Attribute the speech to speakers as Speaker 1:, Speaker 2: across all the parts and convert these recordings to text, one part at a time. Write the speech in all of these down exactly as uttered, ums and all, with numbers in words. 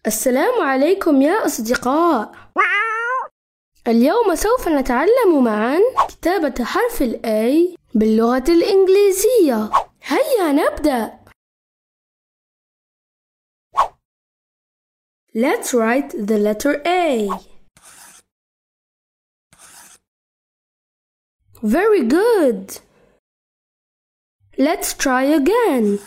Speaker 1: السلام عليكم يا أصدقاء. اليوم سوف نتعلم معا كتابة حرف ال A باللغة الإنجليزية. هيا نبدأ. Let's write the letter A. Very good. Let's try again.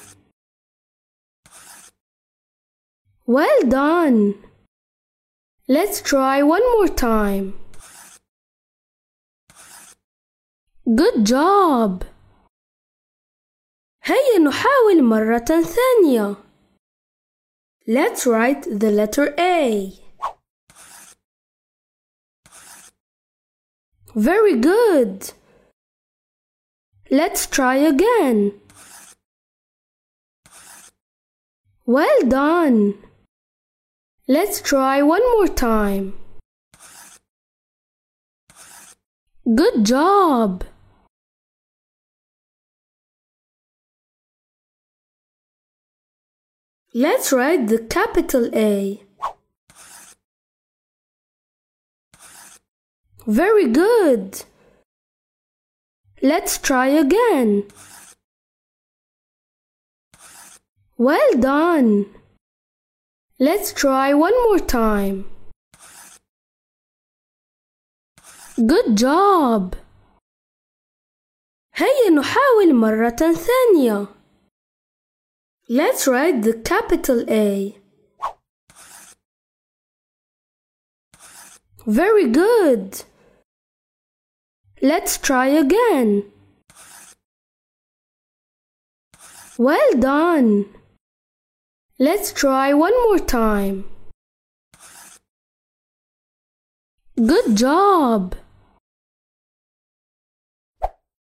Speaker 1: Well done. Let's try one more time. Good job. هيا نحاول مرة ثانية. Let's write the letter A. Very good. Let's try again. Well done. Let's try one more time. Good job. Let's write the capital A. Very good. Let's try again. Well done. Let's try one more time. Good job. هيا نحاول مرة ثانية. Let's write the capital A. Very good. Let's try again. Well done. Let's try one more time. Good job.